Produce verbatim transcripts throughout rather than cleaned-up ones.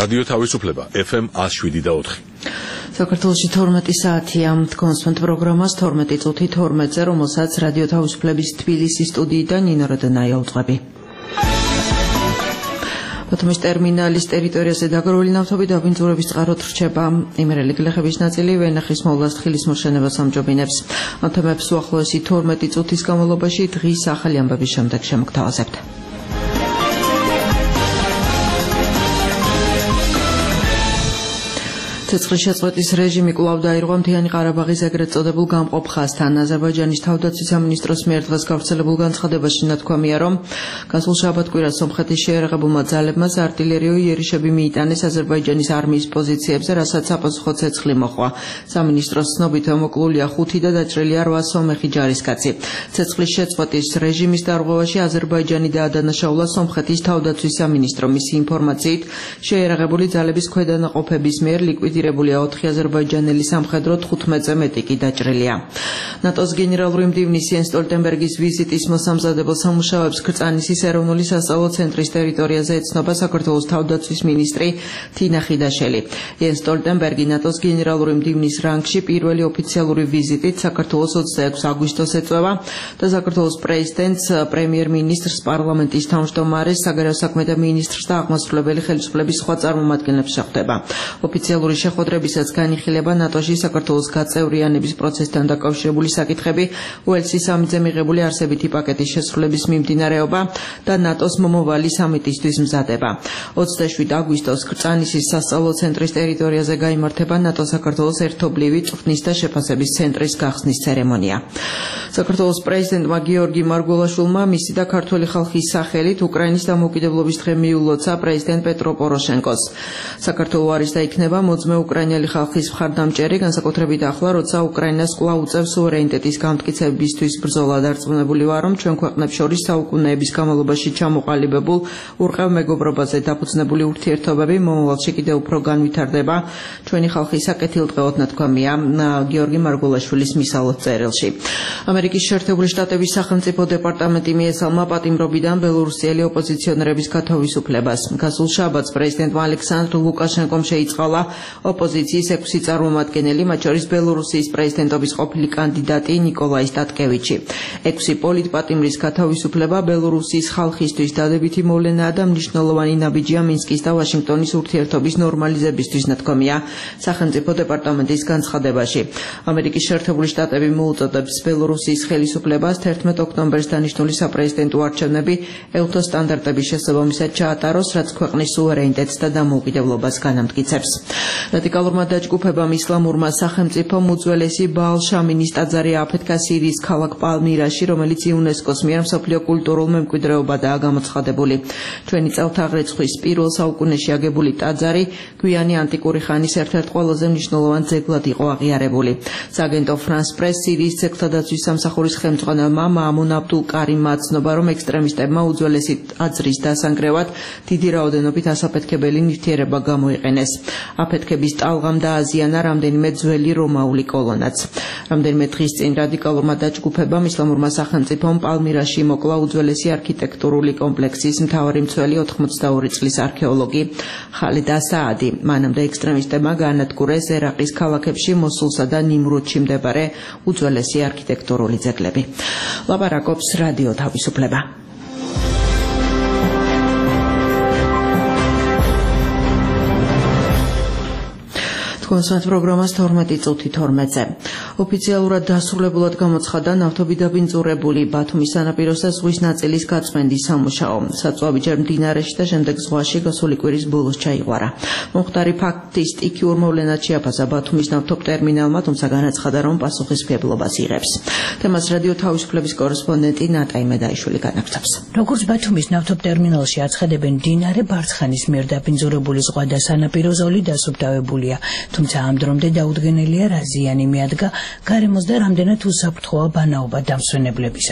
რადიო თავისუფლება ეფ ემ ათს შვიდი და ოთხი. საქართველოში თორმეტი საათია თქვენსვენთ პროგრამას თორმეტი წუთი თორმეტზე, რომელსაც რადიო თავისუფლების თბილისის სტუდიიდან ნინო როდონაია უძღვები. ბათუმის ტერმინალის ტერიტორიაზე დაგროვილი ნავთობი დაბინძურების წყაროდ რჩება. იმერელი გლეხების ნაწილი ვენახის მოვლას თხილის მოშენებას ამჯობინებს. ამ თემებს უახლოესი თორმეტი წუთის განმავლობაში დღის ახალი ამბების შემდეგ შემოგთავაზებთ. ცეცხლის შეწყვეტის რეჟიმი კვლავ დაირღვა მთიანი ყარაბაღის ეგრეთ წოდებულ გამყოფ ხაზთან. აზერბაიჯანის თავდაცვის სამინისტროს მიერ დღეს გავრცელებულ განცხადებაში ნათქვამია, რომ გასულ შაბათ-კვირას სომხეთის შეიარაღებულმა ძალებმა არტილერიო იერიშები მიიტანეს აზერბაიჯანის არმიის პოზიციებზე, რასაც საპასუხო ცეცხლი მოჰყვა. სამინისტროს ცნობით მოკლულია ხუთი და დაჭრილია რვა სომეხი ჯარისკაცი. ცეცხლის შეწყვეტის რეჟიმის დარღვევაში აზერბაიჯანი დაადანაშაულა სომხეთის თავდაცვის სამინისტრო. მისი ინფორმაციით, შეიარაღებული ძალების ქვედანაყოფების მიერ ლიკვიდირებულია ოთხი აზერბაიჯანელი სამხედრო, თხუთმეტზე მეტი კი დაჭრილია. ნატოს გენერალური მდივნის იენს სტოლტენბერგის ვიზიტის მოსამზადებელ სამუშაოებს ქრწანისის ეროვნული სასწავლო ცენტრის ტერიტორიაზე ეცნობა საქართველოს თავდაცვის მინისტრი თინა ხიდაშელი. იენს სტოლტენბერგი ნატოს გენერალური მდივნის რანგში პირველი ოფიციალური ვიზიტით საქართველოს ოცდაექვსი აგვისტოს ეწევა და საქართველოს პრეზიდენტს, პრემიერ-მინისტრს, პარლამენტის თავმჯდომარეს, საგარეო საქმეთა მინისტრს და აღმასრულებელი ხელისუფლების სხვა წარმომადგენლებს შეხვდება. ოფიციალური შეხვედრებისაც განიხილება ნატოში საქართველოს გაწევრიანების პროცესთან დაკავშირებული საკითხები, უელსის სამიტზე მიღებული არსებითი პაკეტის შესრულების მიმდინარეობა და ნატოს მომავალი სამიტისთვის მზადება. ოცდაშვიდი აგვისტოს ქრწანისის სასწავლო ცენტრის ტერიტორიაზე გაიმართება ნატო-საქართველოს ერთობლივი წვრთნის და შეფასების ცენტრის გახსნის ცერემონია. საქართველოს პრეზიდენტმა გიორგი მარგველაშვილმა მისი და ქართველი ხალხის სახელით უკრაინის დამოუკიდებლობის დღე მიულოცა პრეზიდენტ პეტრო პოროშენკოს. საქართველო არის და იქნება მოძმე უკრაინელი ხალხის მხარდამჭერი, განსაკუთრებით ახლა, როცა უკრაინას კვლავ უწევს სუვერენიტეტის გამტკიცებისთვის ბრძოლა. დარწმუნებული ვარ, რომ ჩვენ ქვეყნებს შორის საუკუნეების განმავლობაში ჩამოყალიბებულ ურყევ მეგობრობაზე დაფუძნებული ურთიერთობები მომავალში კიდევ უფრო განვითარდება. ჩვენი ხალხის საკეთილდღეოდ ნათქვამია გიორგი მარგველაშვილის მისალოთ წერილში. ამერიკის შეერთებული შტატების სახელმწიფო დეპარტამენტი მიესალმა პატიმრობიდან ბელორუსიელი ოპოზიციონერების გათავისუფლებას. გასულ შაბათს პრეზიდენტმა ალექსანდრ ლუკაშენკომ შეიწყალა ოპოზიციის ექვსი წარმომადგენელი, მათ შორის ბელორუსიის პრეზიდენტობის ყოფილი კანდიდატი ნიკოლაი სტატკევიჩი. ექვსი პოლიტპატიმრის გათავისუფლება ბელორუსიის ხალხისთვის დადებითი მოვლენაა და მნიშვნელოვანი ნაბიჯია მინსკის და ვაშინგტონის ურთიერთობის ნორმალიზებისთვის, ნათქვამია სახელმწიფო დეპარტამენტის განცხადებაში. ამერიკის შეერთებული შტატები მოუწოდებს ბელორუსიის ხელისუფლებას თერთმეტ ოქტომბერს დანიშნული საპრეზიდენტო არჩევნები ელთო სტანდარტების შესაბამისად ჩაატაროს, რაც ქვეყნის სუვერენიტეტს და დამოუკიდებლობას განამტკიცებს. რადიკალურმა დაჯგუფებამ ისლამურმა სახელმწიფომ უძველესი ბაალ შამინის ტაძარი აფეთქა სირიის ქალაქ პალმირაში, რომელიც იუნესკოს მიერ მსოფლიო კულტურულ მემკვიდრეობადაა გამოცხადებული. ჩვენი წელთაღრიცხვის პირველ საუკუნეში აგებული ტაძარი გვიანი ანტიკური ხანის ერთ-ერთ ყველაზე მნიშვნელოვან ძეგლად იყო აღიარებული. სააგენტო ფრანს პრეს სირიის ძეგლთადაცვის სამსახურის ხელმძღვანელმა მაამუნ აბდულ კარიმმა აცნობა, რომ ექსტრემისტებმა უძველესი ტაძრის დასანგრევად დიდი რაოდენობით ასაფეთქებელი ნივთიერება გამოიყენეს. აფეთქების ტალღამ დააზიანა რამდენიმე ძველი რომაული კოლონაც. რამდენიმე დღის წინ რადიკალურმა დაჯგუფებამ ისლამურმა სახელმწიფომ პალმირაში მოკლა უძველესი არქიტექტურული კომპლექსის მთავარი მცველი ოთხმოცდაორი წლის არქეოლოგი ხალედ ასაადი. მანამდე ექსტრემისტებმა გაანადგურეს ერაყის ქალაქებში მოსულსა და ნიმრუდში მდებარე უძველესი არქიტექტურული ძეგლები. ლაპარაკობს რადიო თავისუფლება. კონსერტ პროგრამას თორმეტი წუთი თორმეტზე. ოფიციალურად დასრულებულად გამოცხადდა ნავთობი დაბინძურებული ბათუმის სანაპიროს და ზღვის ნაწილის გაწმენდის სამუშაო. საწვავი ჯერ მდინარეში და შემდეგ ზღვაში გასული კვირის ბოლოს ჩაიღვარა. მომხდარი ფაქტის სტიქიურ მოვლენად შეაფასა ბათუმის ნავთობ ტერმინალმა, თუმცა განაცხადა, რომ პასუხისმგებლობას იღებს. თემას რადიო თავისუფლების კორესპონდენტი ნატაი მედაიშვილი განაგრძობს. როგორც ბათუმის ნავთობ ტერმინალში აცხადებენ, მდინარე ბარცხანის მიერ დაბინძურებული ზღვა და სანაპირო ზოლი დასუფთავებულია. თუმცა ამ დრომდე დაუდგენელია რა ზიანი მიადგა გარემოს და რამდენად უსაფრთხოა ბანაობა დამსვენებლებისათვის.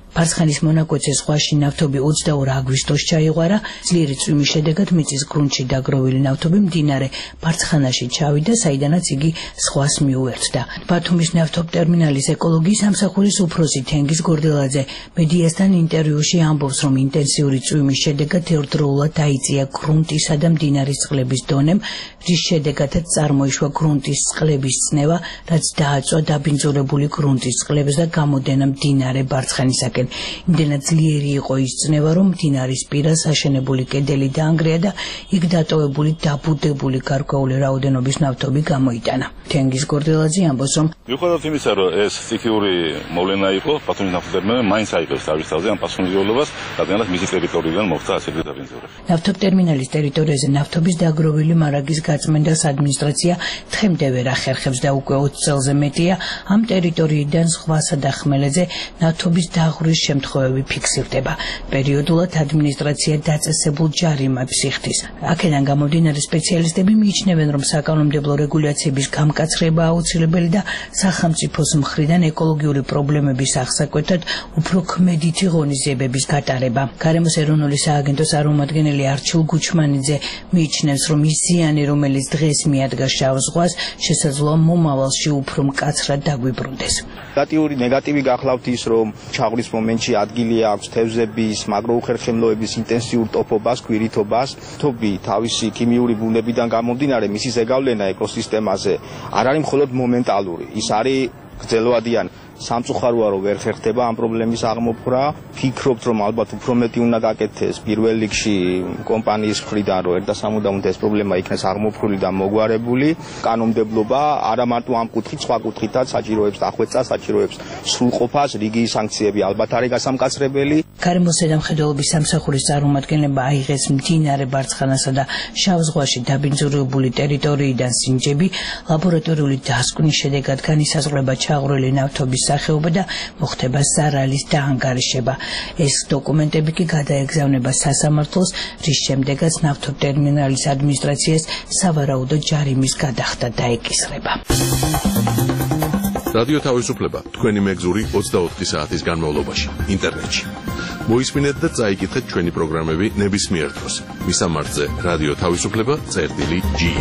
ბარცხანის მონაკვეთზე ზღვაში ნავთობი ოცდაორი აგვისტოში ჩაიღვარა, ძლიერი წვიმის შედეგად მიწის გრუნტში დაგროვილი ნავთობი მდინარე ბარცხანაში ჩავიდა, საიდანაც იგი ზღვას მიუერთდა. ბათუმის ნავთობტერმინალის ეკოლოგიის სამსახურის უფროსი თენგიზ გორდელაძე მედიასთან ინტერვიუში ამბობს, რომ ინტენსიური წვიმის შედეგად ერთდროულად დაიწია გრუნტისა და მდინარის წყლების დონემ, რის შედეგადაც წარმოიშვა გრუნტის წყლების წნევა, რაც დააწვა დაბინძურებული გრუნტის წყლებს და გამოდენა მდინარე ბარცხანისაკენ. იმდენად ძლიერი იყო ის წნევა, რომ მდინარის პირას აშენებული კედელი დაანგრია და იქ დატოვებული დაბუდებული გარკვეული რაოდენობის ნავთობი გამოიტანა. თენგიზ გორდელაძე ამბობს, რომ მიუხედავად იმისა, რომ ეს სტიქიური მოვლენა იყო, ბათუმის ნავთობტერმინალი მაინც აიღებს თავის თავზე ამ პასუხისმგებლობას, რადგანაც მისი ტერიტორიიდან მოხდა ასეთი დაბინძურება. ნავთობტერმინალის ტერიტორიაზე ნავთობის დაგროვილი მარაგის გაწმენდას ადმინისტრაცია თხემდე ვერ ახერხებს და უკვე ოცი წელზე მეტია ამ ტერიტორიიდან ზღვასა და ხმელეთზე ნავთობის დაღვრვის შემთხვევები ფიქსირდება. პერიოდულად ადმინისტრაცია დაწესებულ ჯარიმებს იხდის. აქედან გამომდინარე სპეციალისტები მიიჩნევენ, რომ საკანონმდებლო რეგულაციების გამკაცრება აუცილებელი და სახელმწიფოს მხრიდან ეკოლოგიური პრობლემების აღსაკვეთად უფრო ქმედითი ღონისძიებების გატარება. გარემოს ეროვნული სააგენტოს წარმომადგენელი არჩილ გუჩმანიძე მიიჩნევს, რომ ის ზიანი, რომელიც დღეს მიადგა შავ ზღვას, შესაძლოა მომავალში უფრო მკაცრად დაგვიბრუნდეს. ნეგატიური ნეგატივი გახლავთ ის, რომ ჩაღვრის მომენტში ადგილი აქვს თევზების, მაგროუხერხემლოების ინტენსიურ ტოფობას, გვირითობას. თობი თავისი ქიმიური ბუნებიდან გამომდინარე, მისი ზეგავლენა ეკოსისტემაზე არ არის მხოლოდ მომენტალური, ის არის გრძელვადიანი. სამწუხაროა, რომ ვერ ხერხდება ამ პრობლემის აღმოფხვრა. ფიქრობთ, რომ ალბათ უფრო მეტი უნდა გაკეთდეს პირველ რიგში კომპანიის მხრიდან, რომ ერთ და სამუდამოდ ეს პრობლემა იქნეს აღმოფხვრული და მოგვარებული. კანონმდებლობა არა მარტო ამ კუთხით, სხვა კუთხითაც საჭიროებს დახვეწას, საჭიროებს სრულყოფას, რიგი სანქციები ალბათ არის გასამკაცრებელი. გარემოს ზედამხედველობის სამსახურის წარმომადგენლებმა აიღეს მდინარე ბარცხანასა და შავ ზღვაში დაბინძურებული ტერიტორიიდან სინჯები, ლაბორატორიული დასკვნის შედეგად განისაზღვრება ჩაღვრილი ნავთობის სახეობა და მოხდება სარალის დაანგარიშება. ეს დოკუმენტები კი გადაეგზავნება სასამართლოს, რის შემდეგაც ნავთობტერმინალის ადმინისტრაციას სავარაუდო ჯარიმის გადახდა დაეკისრება. რადიო თავისუფლება თქვენი მეგზური ოცდაოთხი საათის განმავლობაში ინტერნეტში. მოისმინეთ და წაიკითხეთ ჩვენი პროგრამები ნებისმიერ დროს. მისამართზე რადიო თავისუფლება წერტილი ჯი.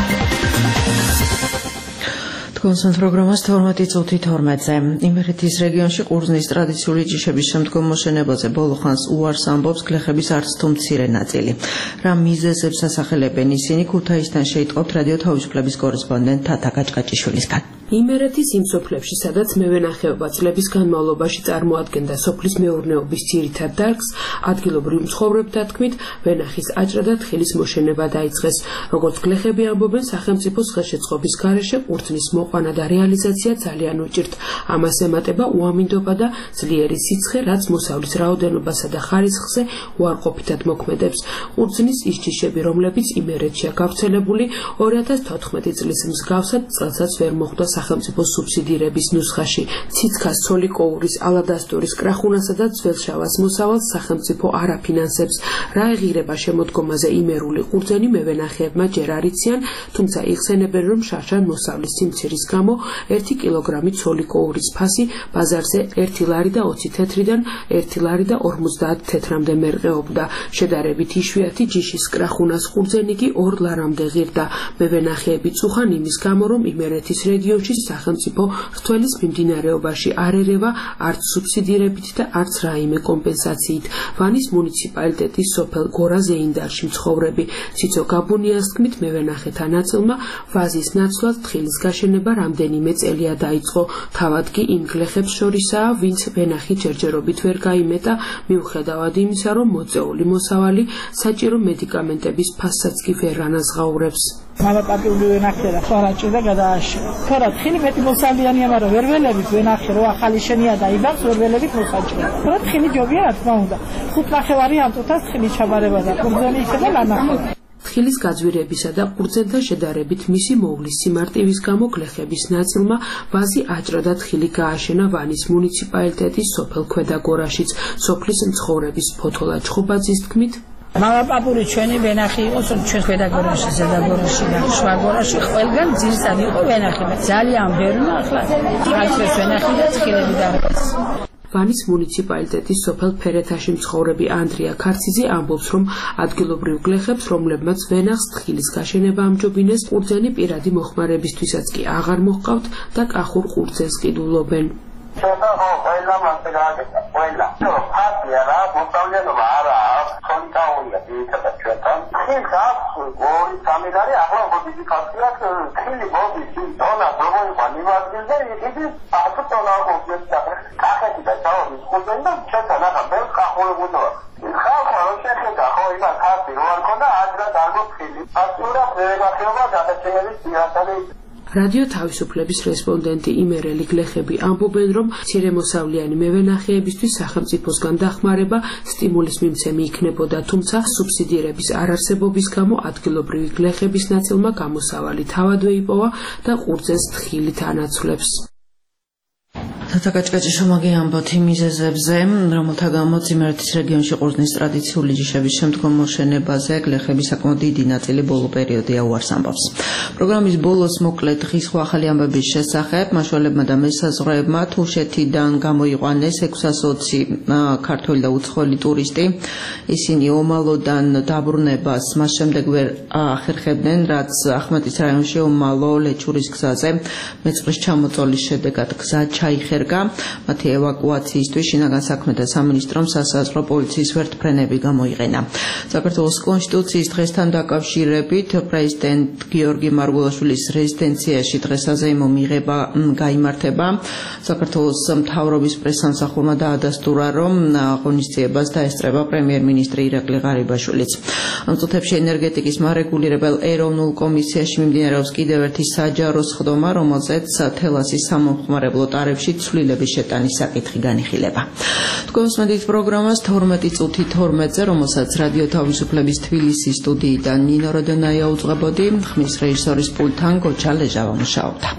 თქვენს პროგრამას თორმეტი წუთი თორმეტზე. იმერეთის რეგიონში ყურძნის ტრადიციული ჯიშების შემდგომ მოშენებაზე ბოლო ხანს უარს ამბობს გლეხების არც თუ მცირე ნაწილი. რა მიზეზებს ასახელებენ ისინი? ქუთაისთან შეიტყობთ რადიო თავისუფლების კორესპონდენტ თათა გაჭკაჭიშვილისგან. იმერეთის იმ სოფლებში, სადაც მევენახეობა წლების განმავლობაში წარმოადგენდა სოფლის მეურნეობის ძირითად დარგს, ადგილობრივ მცხოვრებთა თქმით, ვენახის აჭრა და თხილის მოშენება დაიწყეს. როგორც გლეხები ამბობენ, სახელმწიფოს ხელშეწყობის გარეშე ყურძნის მოყვანა და რეალიზაცია ძალიან უჭირთ. ამას ემატება უამინდობა და ძლიერი სიცხე, რაც მოსავლის რაოდენობასა და ხარისხზე უარყოფითად მოქმედებს. ყურძნის ის ჯიშები, რომლებიც იმერეთშია გავრცელებული, ორი ათას თოთხმეტი წლის მსგავსად წელსაც ვერ მოხვდა სახელმწიფოს სუბსიდირების ნუსხაში. ციცქას, ცოლიკოურის, ალადასტურის, კრახუნასა და ძველშავას მოსავალს სახელმწიფო არ აფინანსებს. რა ეღირება შემოდგომაზე იმერული ყურძენი მევენახეებმა ჯერ არ იციან, თუმცა იხსენებენ, რომ შარშან მოსავლის სიმცირის გამო ერთი კილოგრამი ცოლიკოურის ფასი ბაზარზე ერთი ლარი და ოცი თეთრიდან ერთი ლარი და ორმოცდაათ თეთრამდე მერყეობდა. შედარებით იშვიათი ჯიშის კრახუნას ყურძენი კი ორ ლარამდე ღირდა. მევენახეები წუხან იმის გამო, რომ იმერეთის რეგიონში სახელმწიფო რთველის მიმდინარეობაში არ ერევა არც სუბსიდირებით და არც რაიმე კომპენსაციით. ვანის მუნიციპალიტეტის სოფელ გორაზეინდარში მცხოვრები ციცო გაბუნიას თქმით, მევენახეთა ნაწილმა ვაზის ნაცვლად თხილის გაშენება რამდენიმე წელია დაიწყო. თავად კი იმ გლეხებს შორისაა, ვინც ვენახი ჯერჯერობით ვერ გაიმეტა, მიუხედავად იმისა, რომ მოწეული მოსავალი საჭირო მედიკამენტების ფასსაც კი ვერ ანაზღაურებს. მამაპატიული ვენახე და ხარაჭი და გადააშრა. ხარა თხილი მეტი მოსალიანია, მაგრამ ვერველებით ვენახე რო ახალი შენია და იბავს ვერველებით მოსაჭრია. ხარა თხილი ჯობია რა თქმა უნდა. ხუთ ნახევარი ამტოთას თხილი ჩაბარება და ყურძენი ისე და ლანახე. თხილის გაძვირებისა და ყურძენთან შედარებით მისი მოვლის სიმარტივის გამო გლეხების ნაწილმა ვაზი აჭრა და თხილი გააშენა ვანის მუნიციპალიტეტის სოფელ ქვედაგორაშიც. სოფლის მცხოვრების ფოთოლა ჩხუბაძის თქმით, მამაპაპური ჩვენი ვენახი იყოს, რომ ჩვენ ქვედაგორაში, ზედაგორაში და შვაგორაში ყველგან ძირსად იყო ვენახი. ძალიან ბევრი ახლა აჭრას ვენახი და თხილები დარბაზ. ვანის მუნიციპალიტეტის სოფელ ფერეთაში მცხოვრები ანდრია ქარციძე ამბობს, რომ ადგილობრივ გლეხებს, რომლებმაც ვენახს თხილის გაშენება ამჯობინეს, ყურძენი პირადი მოხმარებისთვისაც კი აღარ მოჰყავთ და კახურ ყურძენს ყიდულობენ. Seda ho ყველა მასწავლებელი ყველა ფასია რა მოსწავლეობა არა კონტაულია იქათა ჩვენთან ის აქვს ორი სამი ლარი ახლა მოდიდი ფასია ხილი მოდი დონა როგორი განიმართეს და იგი ათი დონა მოგეცა კახეთი და ჩაოდის ხუთენ და ჩვენთან ახლა ბელ კახოებოდა ხალხო რომ შეხედა ხო იმას ხასი რო არ ქონდა აძრა დარგო ხილი ფასურა პრეგახება გადაჭერების დიასალი რადიო თავისუფლების რესპონდენტი იმერელი გლეხები ამბობენ, რომ მცირემოსავლიანი მევენახეებისთვის სახელმწიფოსგან დახმარება სტიმულის მიმცემი იქნებოდა, თუმცა სუბსიდირების არარსებობის გამო ადგილობრივი გლეხების ნაწილმა გამოსავალი თავადვე იპოვა და ყურძენს თხილით ანაცვლებს. თათაკაჭკაჭი შრომაგი ამბობთ იმ მიზეზებზე, რომელთა გამოც იმერეთის რეგიონში ყურძნის ტრადიციული ჯიშების შემდგომ მოშენებაზე გლეხები საკმაოდ დიდი ნაწილი ბოლო პერიოდი აუარს ამბობს. პროგრამის ბოლოს მოკლედ დღის ახალი ამბების შესახებ მაშველებმა და მესაზღვრეებმა თუშეთიდან გამოიყვანეს ექვსას ოცი ქართველი და უცხოელი ტურისტი. ისინი ომალოდან დაბრუნებას მას შემდეგ ვერ ახერხებდნენ, რაც ახმეტის რაიონში ომალო ლეჩურის გზაზე მეწყრის ჩამოწოლის შედეგად გზა ჩაიხერგა. მათი ევაკუაციისთვის შინაგან საქმეთა სამინისტრომ სასაზღვრო პოლიციის ვერტმფრენები გამოიყენა. საქართველოს კონსტიტუციის დღესთან დაკავშირებით პრეზიდენტ გიორგი მარგულაშვილის რეზიდენციაში დღეს საზეიმო მიღება გაიმართება. საქართველოს მთავრობის პრესსამსახურმა დაადასტურა, რომ აღონისძიებას დაესწრება პრემიერ-მინისტრი ირაკლი ღარიბაშვილიც. ამ წუთებში ენერგეტიკის მარეგულირებელ ეროვნულ კომისიაში მიმდინარეობს კიდევ ერთი საჯარო სხდომა, რომელზეც თელასის სამომხმარებლო ტარიფში ცვლილების შეტანის საკითხი განიხილება. თქვენს მედიის პროგრამას თორმეტი წუთი თორმეტზე, რომელსაც რადიო თავისუფლების თბილისის სტუდიიდან ნინო როდონაია უძღვებოდი, ხმის რეჟისორის პულტთან გოჩა ლეჟავა მუშაობდა.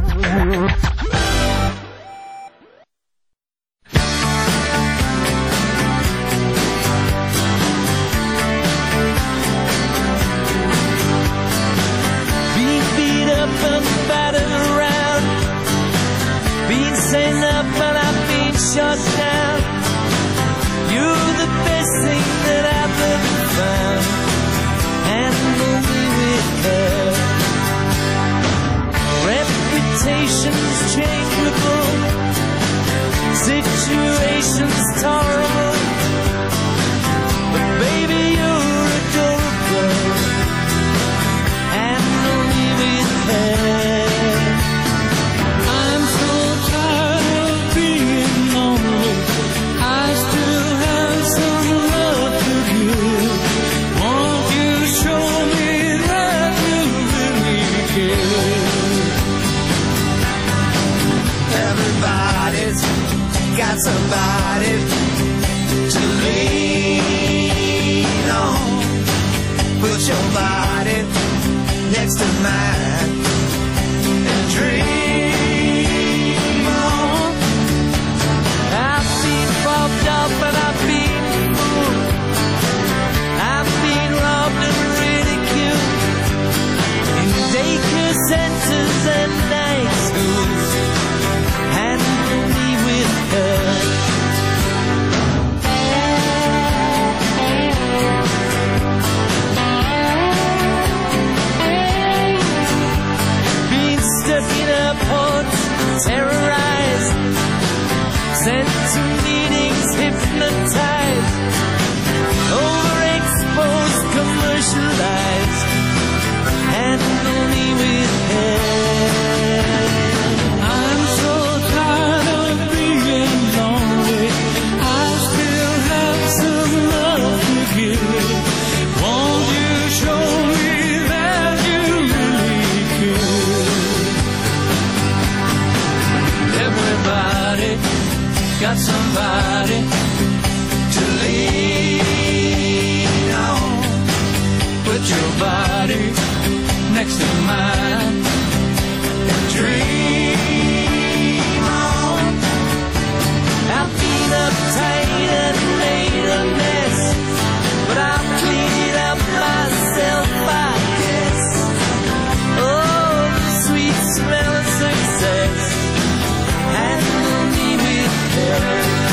Shut down. You're the best thing that I've ever found, and only with her. Reputations changeable, situations terrible, but baby you're adorable, and only with her. Got somebody to lean on. Put your body next to mine and dream on. I've been robbed up and I've been fooled. I've been robbed and ridiculed in daycare centers and night schools. And only with her. Been stuck in a port, terrorized, sent to meetings, hypnotized, overexposed, commercialized, and only with her. Got somebody to lean on. Put your body next to mine and dream on. I've been uptight and made a mess, but I've cleaned up myself, I guess. Oh, the sweet smell of success, and only with her.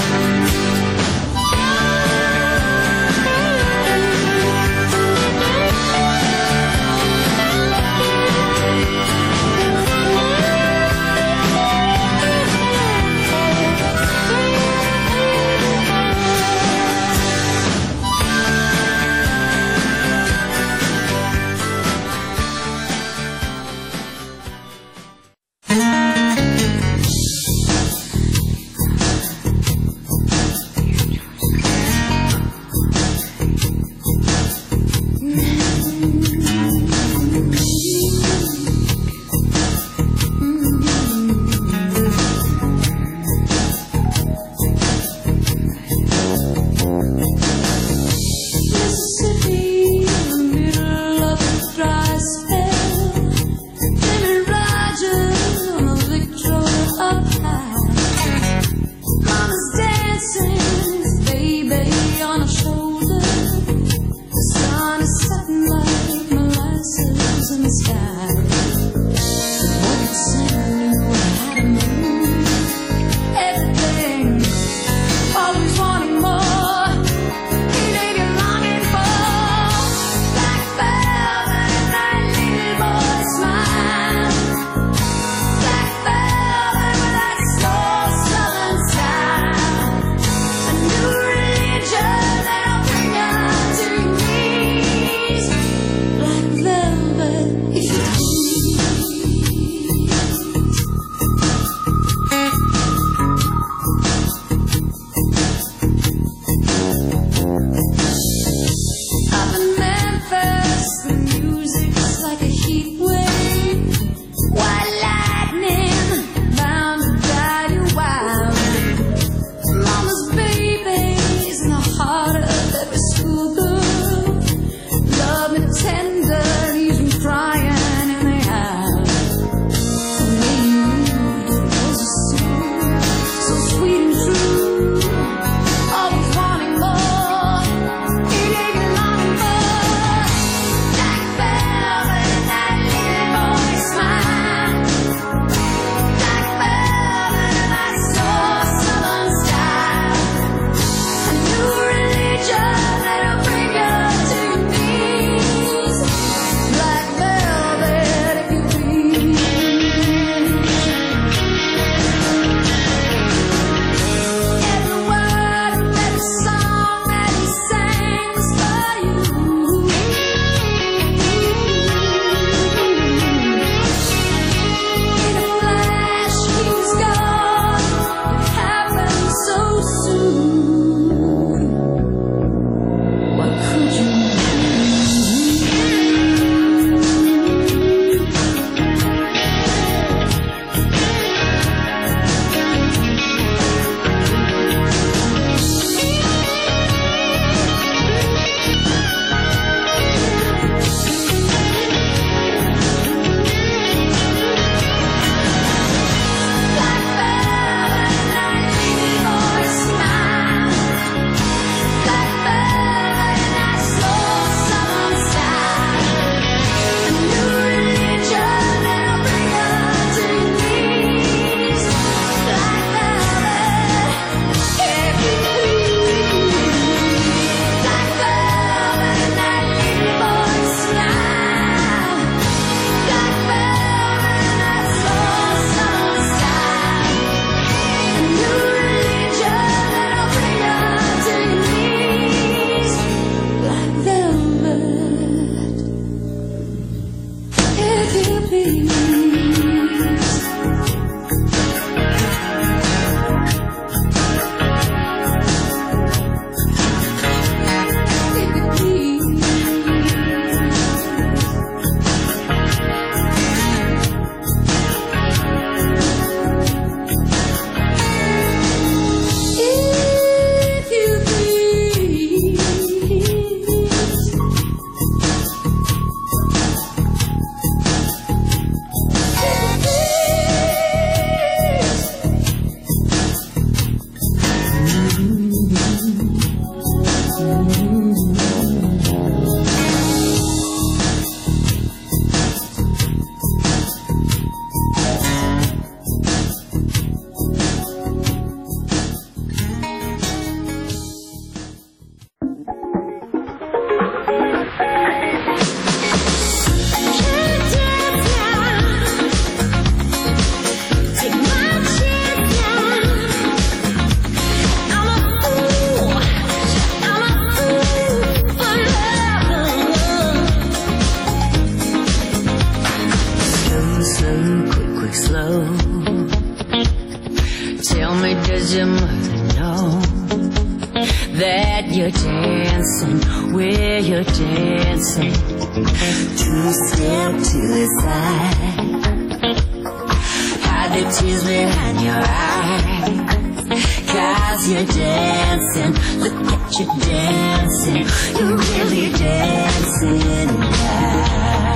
'cause you must know that you're dancing where you're dancing. Two step to the side, hide the tears behind your eyes, 'cause you're dancing, look at you dancing, you're really dancing now.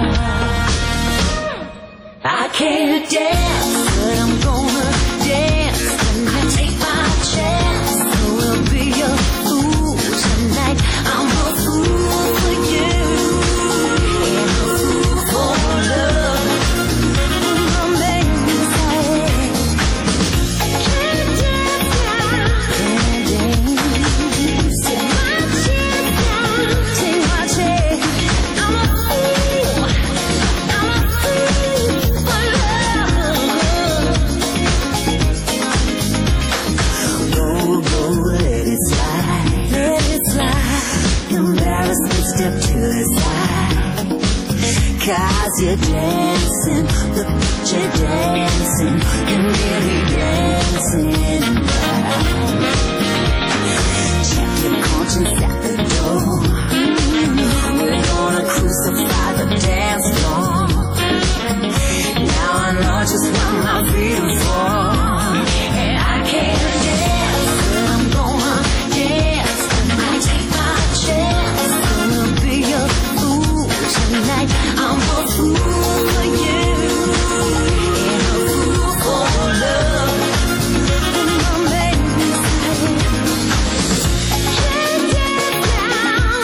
I can't dance, but I'm gonna dance, and I take my chance, I will be a fool tonight, I'm a fool for you, and a fool for love, my baby say, can't dance now, can't dance, take my chance now, take my chance, I'm a fool, I'm a fool for love, go, go, let it slide, let it slide, embarrassment, step to the side, 'cause you're dancing, look at you dancing, you're really dancing now. Check your conscience at the door, we're gonna crucify the dance floor. Now I know just what my feet are for, and I can't dance, but I'm gonna dance, and I take my chance, gonna be a fool tonight, I'm a fool for you, and a fool for love, my baby say, can't dance now,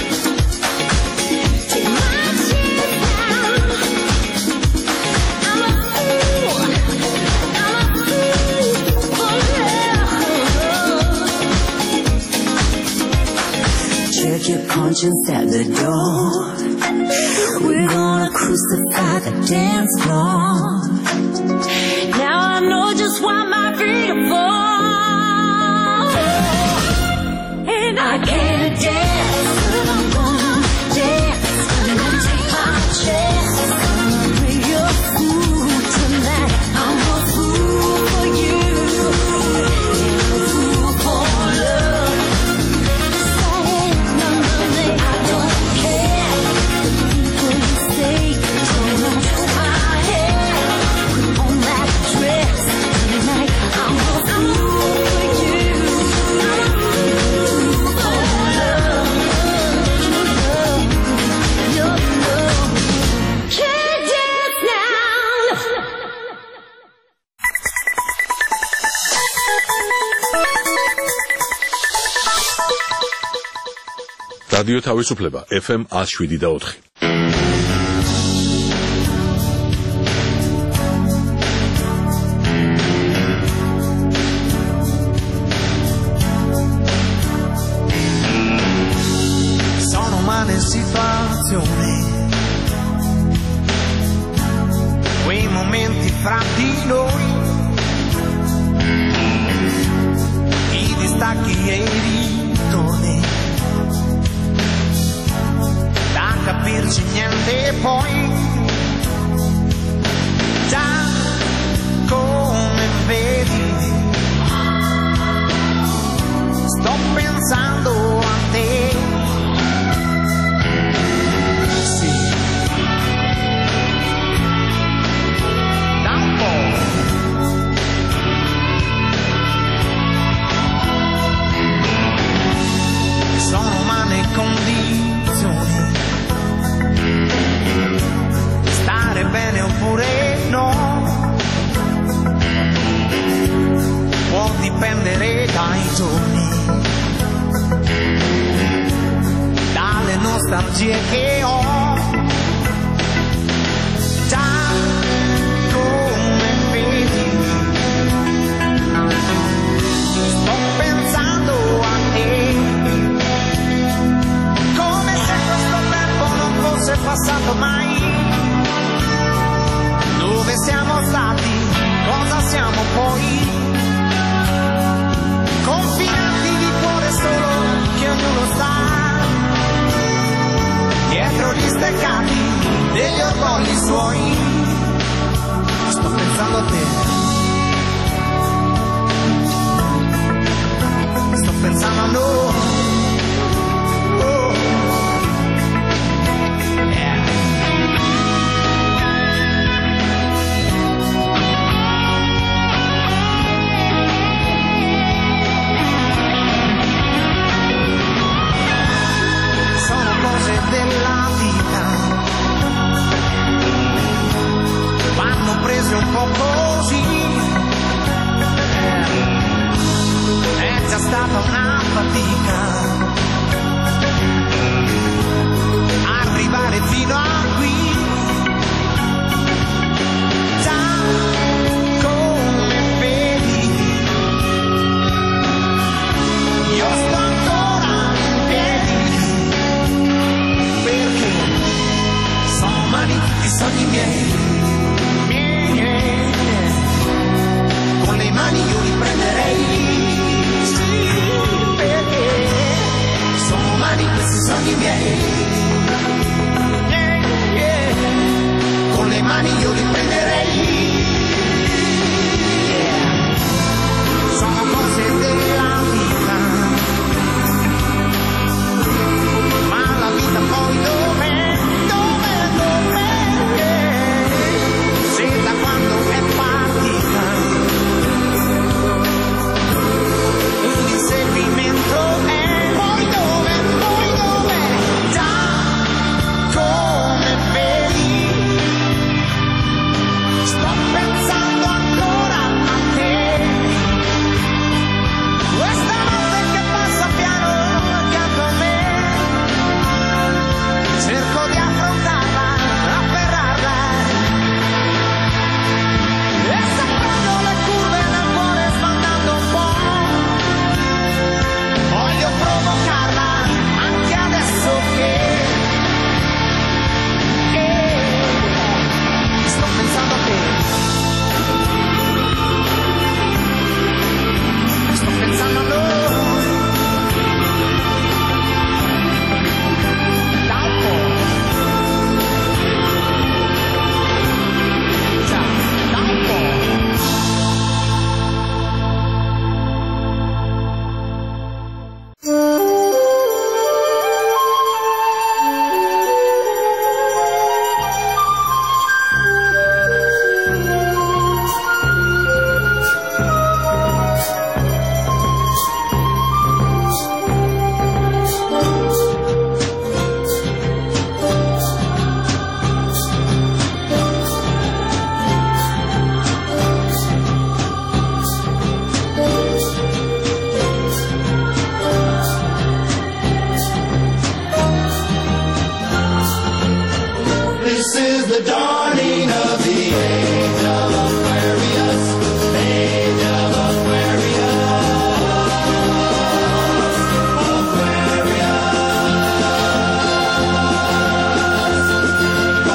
take my chance now, I'm a fool, I'm a fool for love. Check your conscience at the door, we're gonna crucify the dance floor. Now I know just why my feet are for, and I can't dance, but I'm gonna dance, and I take my chance, gonna be a fool tonight, I'm a fool for you, and a fool for love. So no, no, no, I don't care, people say, turn on my hair, put on that dress tonight, I'm a fool for you, I'm a fool for love, love, love, love. Can't dance now. რადიო თავისუფლება ეფ ემ one oh seven და four. Sono umane situazioni, quei momenti fra di noi, i distacchi e i ritorni, da capirci niente poi, già come vedi, sto pensando a te. Sì, da un po'. Sono umane condizioni, stare bene oppure no, può dipendere dai giorni, dalle nostalgie che ho, già come vedi, sto pensando a te, come se questo tempo non fosse passato mai. Dove siamo stati, cosa siamo poi, confinati di cuore solo che ognuno sta dietro gli già stata una fatica arrivare fino a qui. Già come vedi io sto ancora in piedi, perché sono umani tutti i sogni miei, miei. Con le mani io li prenderei, sì, perché sono umani questi sogni miei, yeah, yeah. Con le mani io li prenderei, yeah. Sono cose della vita, ma la vita poi dov'è, dov'è, dov'è, yeah. Se da quando è partita un inseguimento è, poi dove, poi dove, già come vedi sto pensando ancora a te, questa notte che passa piano accanto a me, cerco di affrontarla, afferrarla, e se prendo le curve nel cuore sbandando un po', voglio provocarla anche adesso che, che sto pensando a te, sto pensando a noi, da un po', già, da un po'. This is the dawning of the age of Aquarius, age of Aquarius, Aquarius,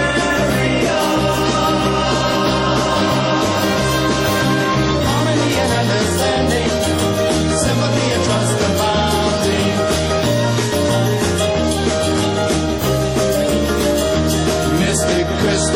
Aquarius. Harmony and understanding, sympathy and trust abounding. Mystic Christmas.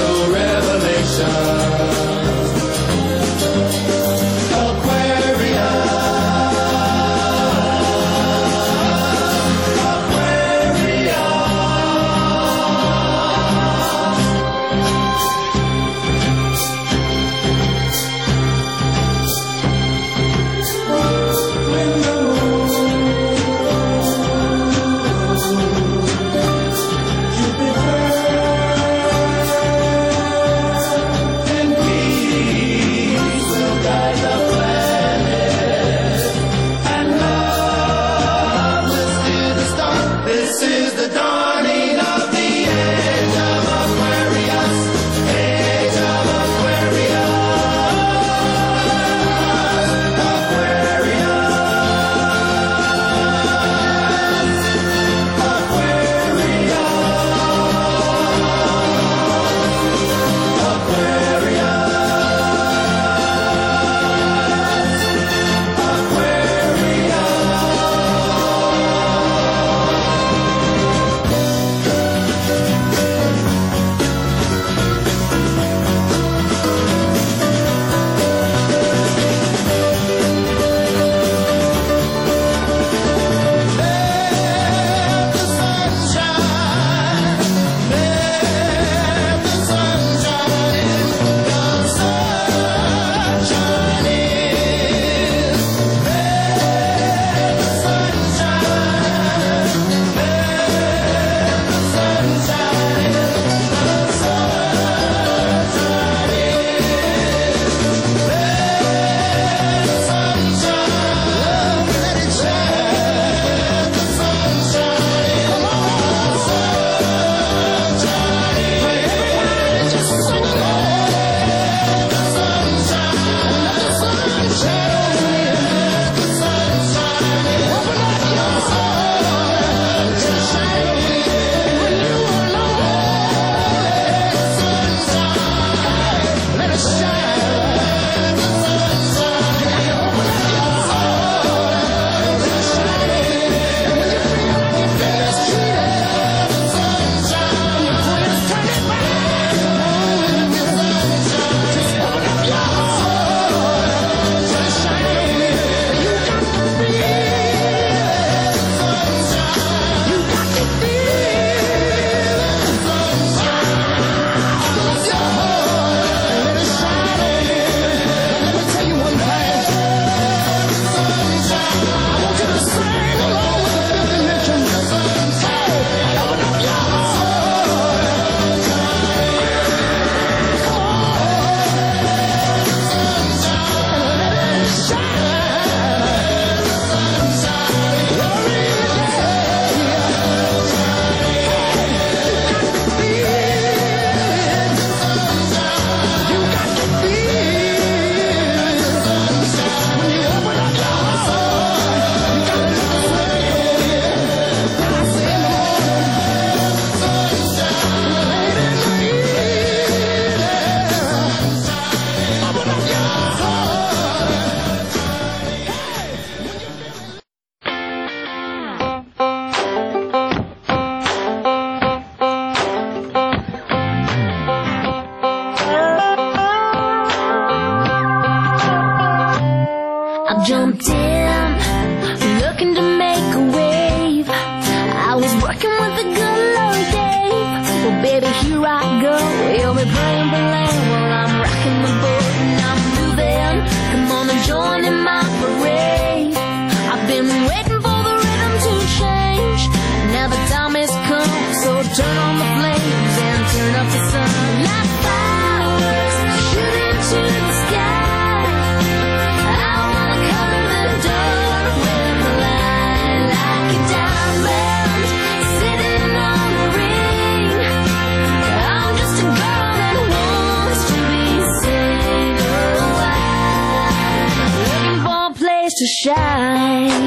jumped in, looking to make a wave. I was working with the good Lord Dave. Well, baby, here I go. You'll be playing for land while I'm rocking the boat and I'm moving. Come on and join in my parade. I've been waiting for the rhythm to change. Now the time has come, so turn on the flames and turn up the sun. Like fireworks shooting to the sky. I wanna cover the dark with the light like a diamond sitting on the ring. I'm just a girl that wants to be seen. Oh, I'm looking for a place to shine.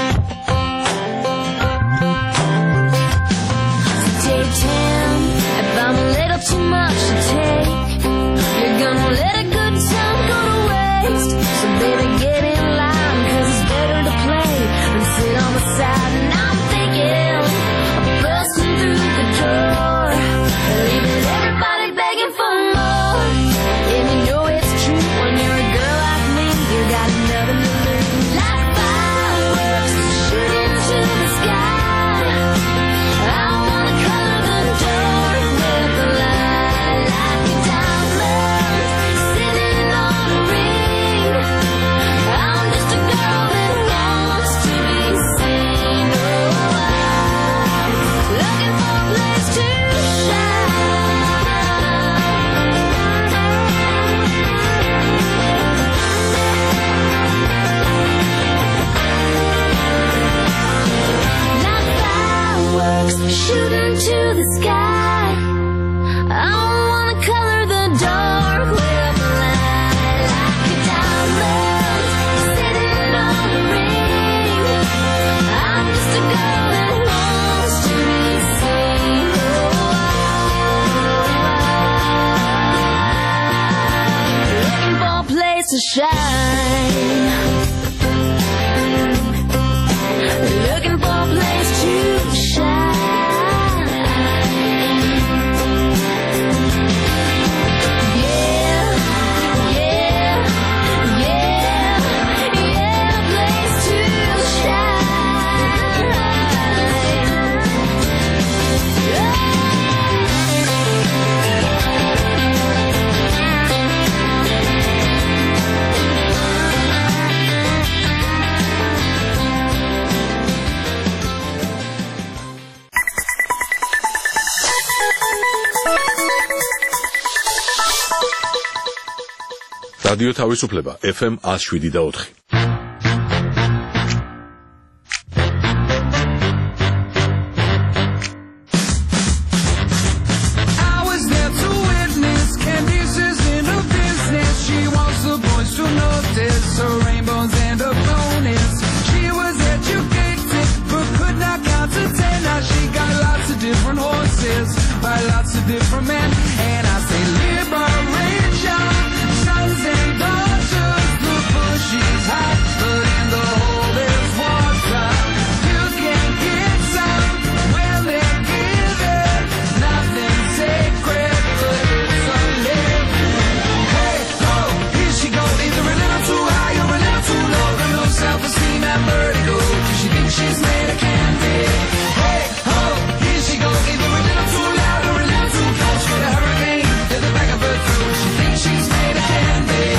Too much to take. You're gonna let a good time go to waste. So baby, get in line, cause it's better to play than sit on the side. And I'm thinking of busting through the door, leaving everybody begging for more. And you know it's true when you're a girl like me, you got nothing to lose. Like fireworks shooting to the sky. I wanna color the dark with the light. Shooting to the sky. I wanna color the dark with the light like a diamond sitting on the ring. I'm just a girl that wants to be seen. Oh, looking for a place to shine. Looking for a place to shine. რადიო თავისუფლება ეფ ემ one oh seven და four. Different horses by lots of different men, and I say liberation, sons and daughters. The bush is hot, but in the hole there's water. You can get some when they're given. Nothing sacred, but it's a living. Hey, ho, here she goes, either a little too high or a little too low. Got no self-esteem and vertigo, 'cause she thinks she's made of candy. Hey, ho. Either a little too loud or a little too close for the hurricane to the back of her throat. She thinks she's made of candy.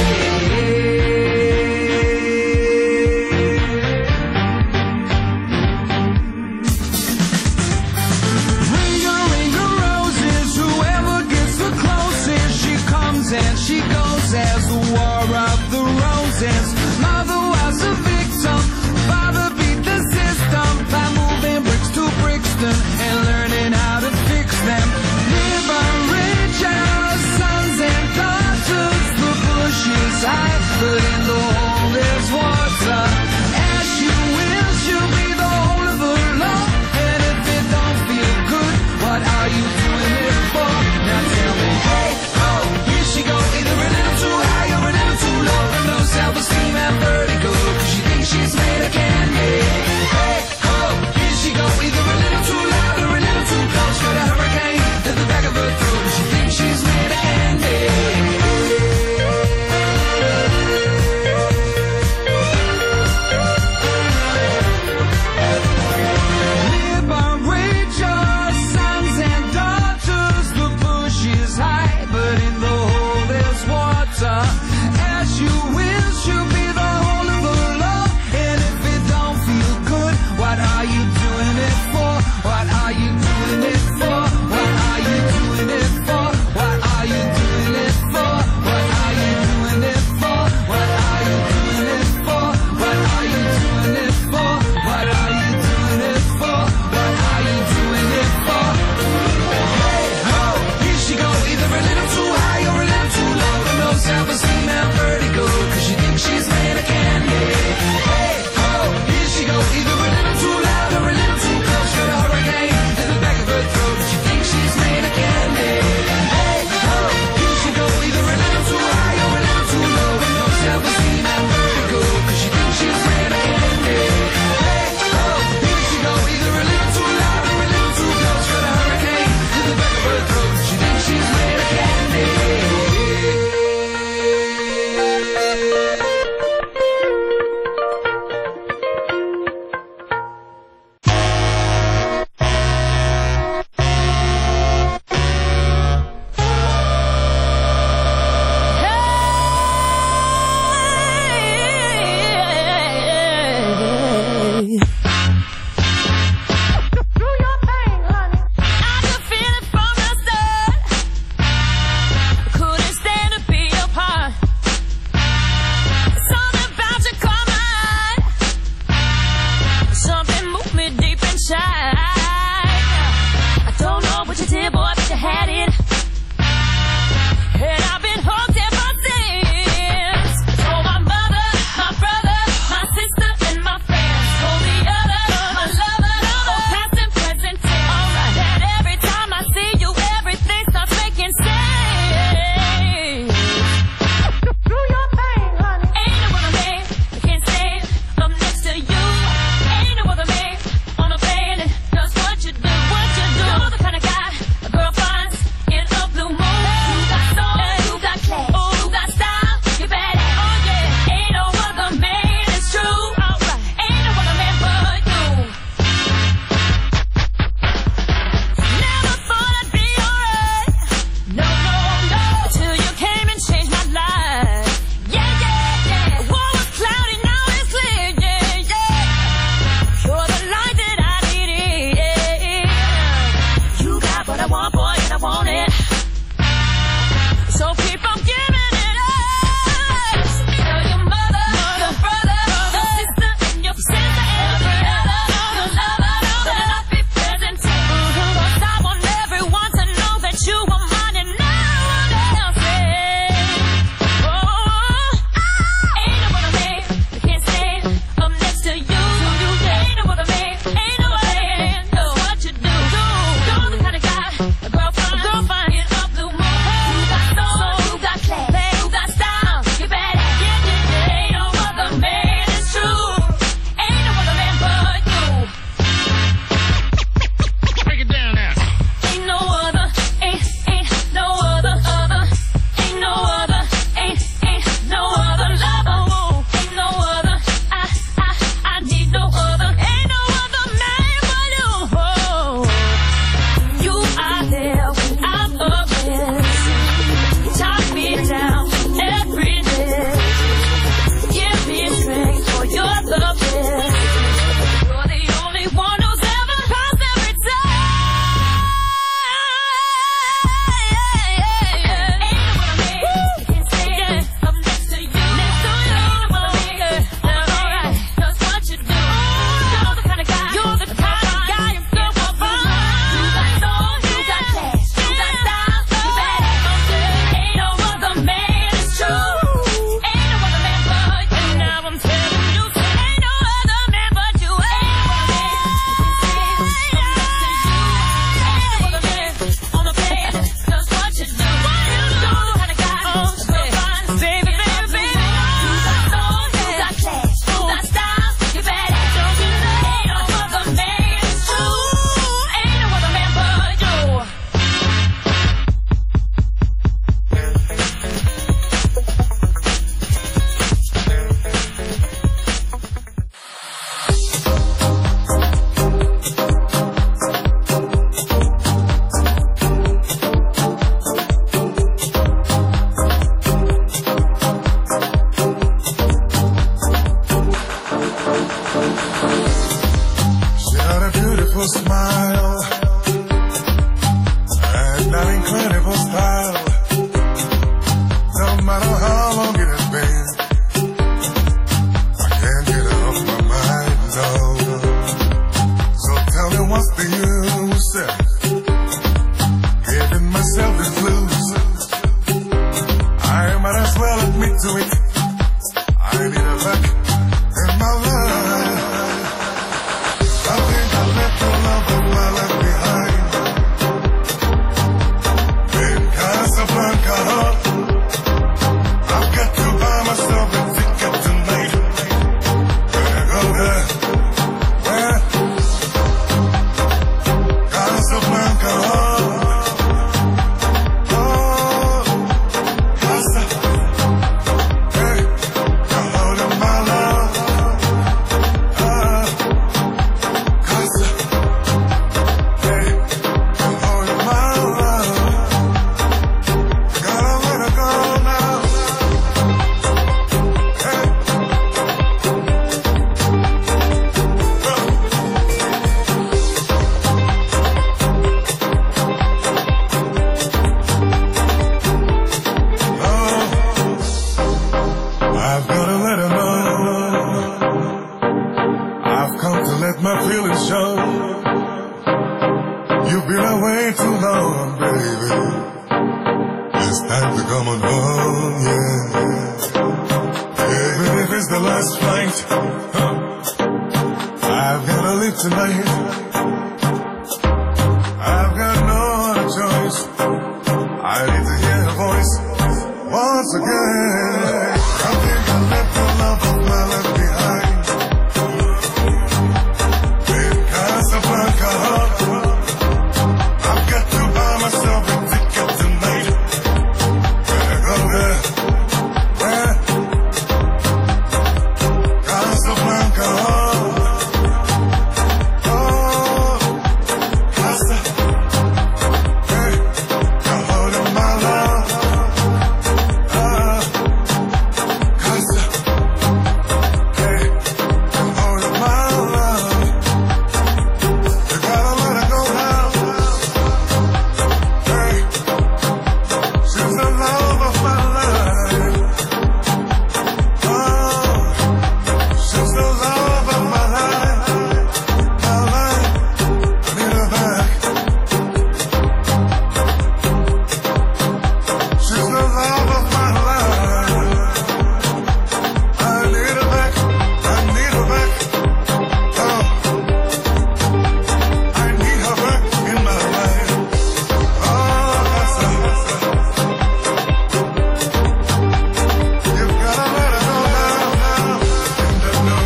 Ring a ring of roses, whoever gets the closest. She comes and she goes as the war of the roses. Mother was a victim, father beat the system. She had a beautiful smile and an incredible style. No matter how long it has been, I can't get her off my mind, no. So tell me what's the use? Giving myself the blues. I might as well admit to it. I need her back in my life. I think I left the love of my life behind in Casablanca. I've got to buy myself a ticket tonight. Gonna go there, where? Casablanca. Oh, Casa. Hey, the hold of my love. Ah, Casa. Hey, the hold of my love. Gotta let her go now. Hey. Oh, I've gotta let her know. I've come to let my feelings show. You've been away too long, baby. It's time to come on home, yeah. Even if it's the last flight, huh, I've gotta leave tonight. I've got no other choice. I need to hear her voice once again. I think I left the love of my life behind in Casablanca. I've got to buy myself a ticket tonight. Gonna go there, where? Casablanca. Oh, Casa. Hey, the hold of my love. Ah, Casa. Hey, the hold of my love. You gotta let her go now. Hey, she's the love of my life. Oh, she's the love of my life. My life, I need her back. She's the love of my life. I need her back. I need her back. Oh, I need her back in my life. Oh, Casa. You've gotta let her go now, now. In the know.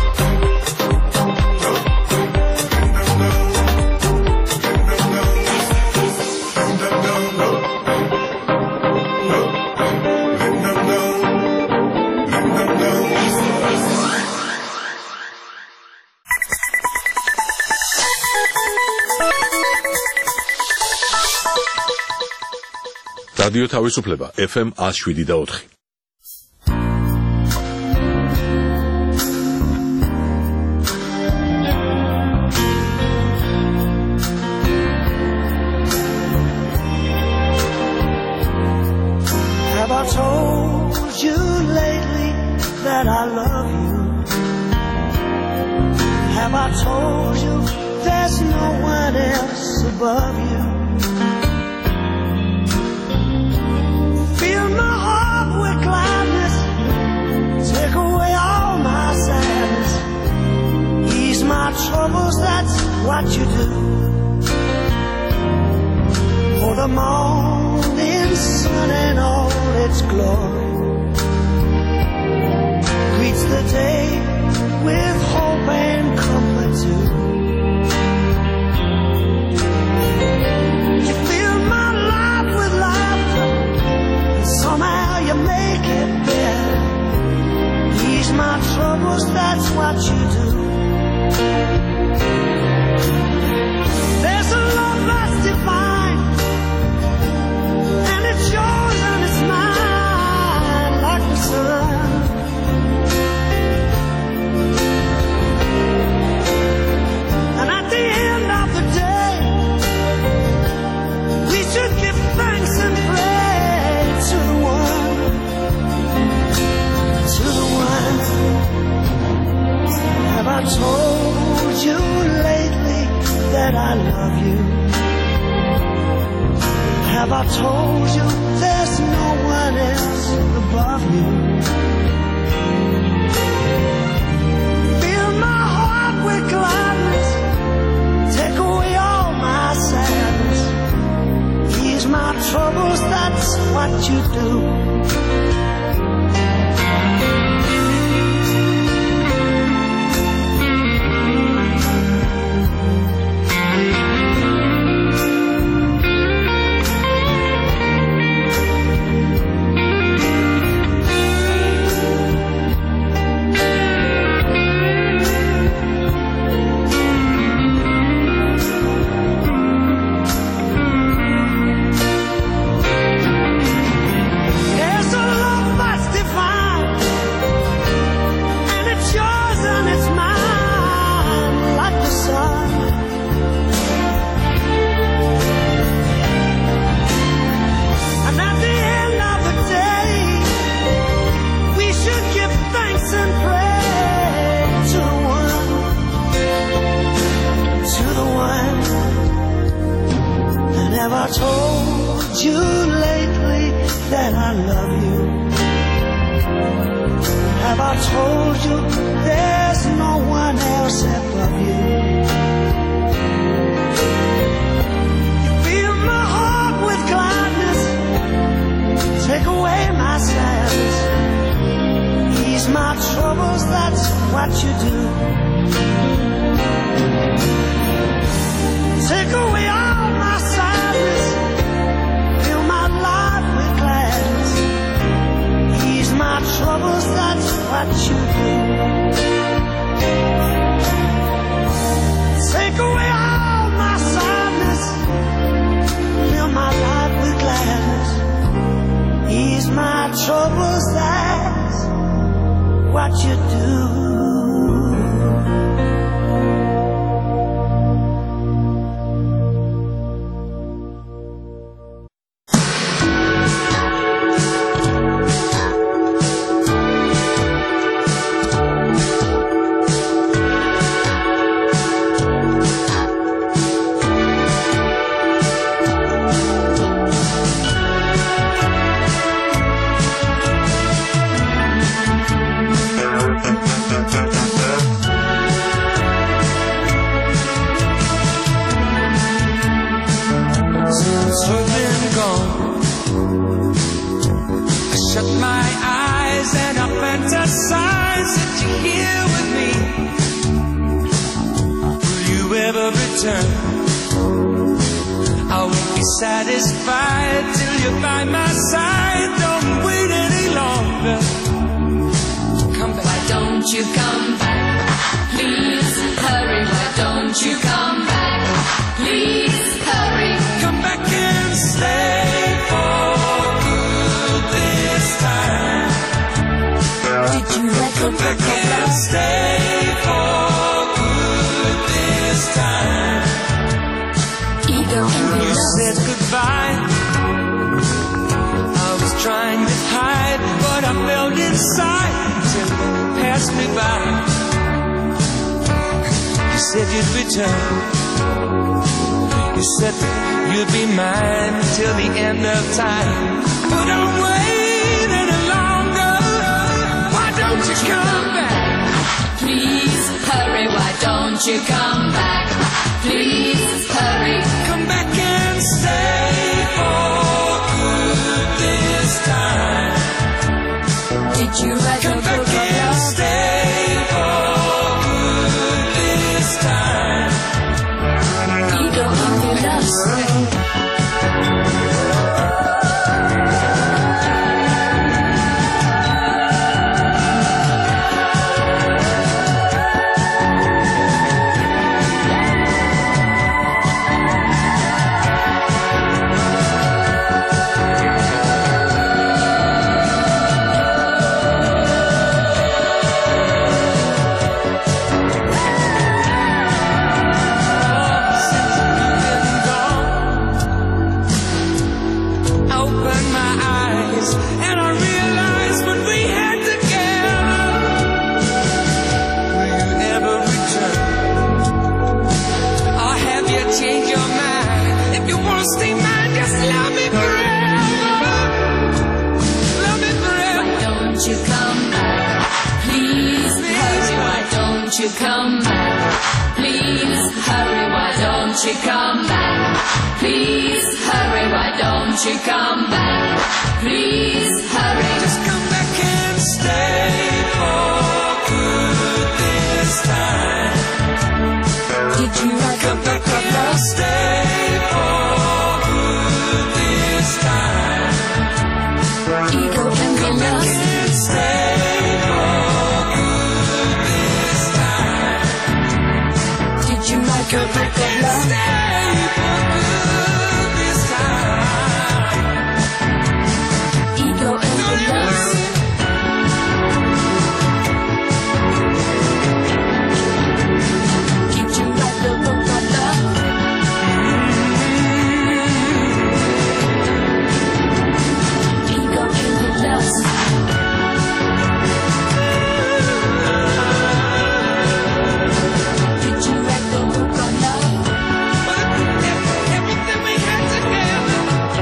In the know. In the know. In the know. In the know. In the know. რადიო თავისუფლება ეფ ემ one oh seven და four. Have I told you lately that I love you? Have I told you there's no one else above you? Fill my heart with gladness, take away all my sadness, ease my troubles, that's what you do. For the morning sun and all its glory greets the day with hope and comfort too. You fill my life with laughter, and somehow you make it better. Ease my troubles, that's what you do. There's a love that's divine, I told you lately that I love you? Have I told you there's no one else above you? Fill my heart with gladness, take away all my sadness, ease my troubles, that's what you do. I told you lately that I love you? Have I told you there's no one else above you? You fill my heart with gladness, take away my sadness, ease my troubles, that's what you do. Take away all my sadness, fill my life with gladness, ease my troubles, that's what you do. Take away all my sadness, fill my life with gladness, ease my troubles, that's what you do. Satisfied till you're by my side. Don't wait any longer. Come back. Why don't you come back? Please hurry. Why don't you come back? Please hurry. Come back and stay for good this time. Did you let come back and stay for good this time? Ego and you said goodbye. I was trying to hide what I felt inside till you passed me by. You said you'd return. You said that you'd be mine till the end of time. But don't wait any longer. Why don't you come back? Please hurry. Why don't you come back? Please hurry. Come back and stay for good this time. Did you write Come back and stay for good this time. You don't have to love. come back? Please hurry, why don't you come back? Please hurry, why don't you come back? Please hurry, just come back and stay for good this time. Did you like Come back and stay for good this time. ego and Come back and stay for good this time. Did you like Come back and stay for good this time. ego and lust? Did you like the book of love? Ego and lust. Did you like the book of love? Everything we had together.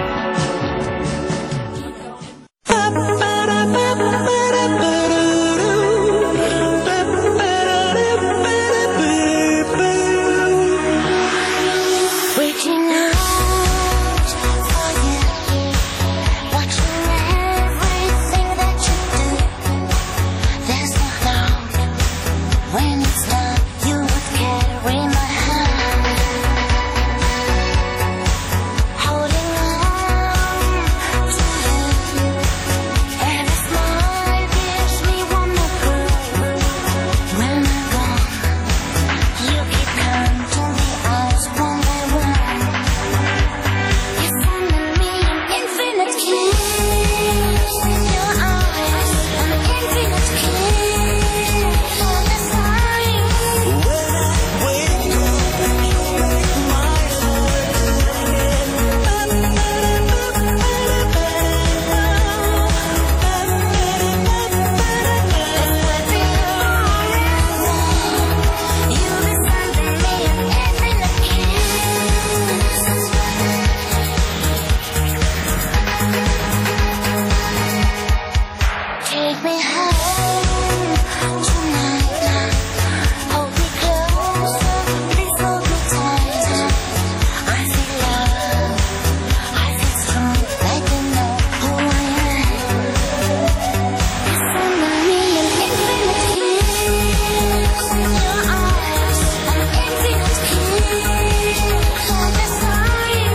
Reaching out for you, watching everything that you do. There's no doubt when it's done, you would carry my hand, holding on to you. Every smile gives me one more proof. When I'm gone, you keep counting the hours one by one. You sending me an infinite kiss in your eyes, an infinite kiss on the side. You'll be sending me an infinite kiss. Take me home tonight. Hold me closer, please hold me tight. I feel love, I feel strong, like you know who I am. You're sending me an infinite kiss in your eyes, an infinite kiss on the side.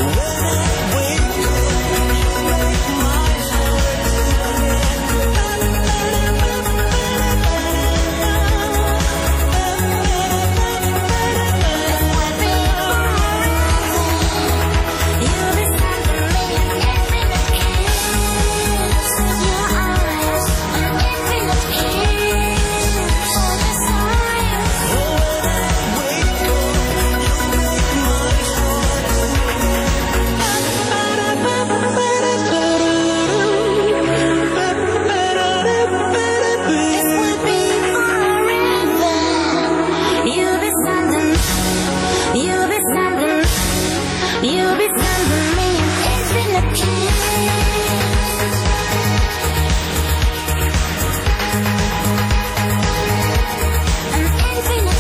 You'll be sending me an infinite kiss in your eyes, an infinite kiss on the side. This would be forever. You'll be sending, you'll be sending, you'll be sending me an infinite kiss. An infinite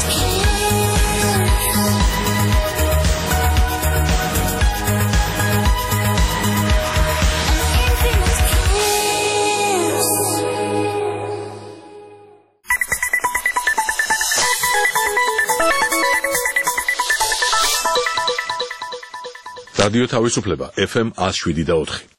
რადიო თავისუფლება ეფ ემ one oh seven და four.